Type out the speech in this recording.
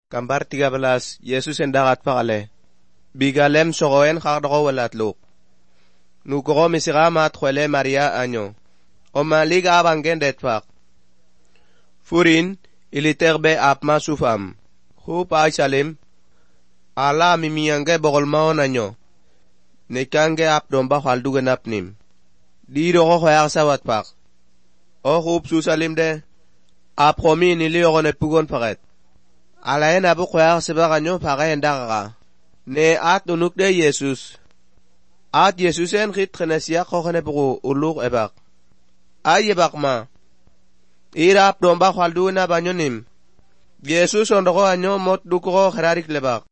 Gambar 13, Yesus endagat pakale. Bigalem sogoen kakdako walatluk. Nukoko misiramat kwele Maria anyo. O malig abanggen detpak. Furin, iliterbe apma sufam. Hupa isalim. Ala mimiyange bogolmaon anyo. Nekange apdomba khaldugen apnim. Diro ko khoyak sawatpak. O hup susalim de. Apromi niliyogon epugon paket. Alayen abu khoyak sebaganyo pakayen dakaga. Ne at unuk de Yesus. At Yesusen khit khenesiya khokhene bugu uluk ebak. Ay ebak ma. Ira apdomba khaldugen abanyonim. Yesus ondoko anyo mot duko kherarik lebak.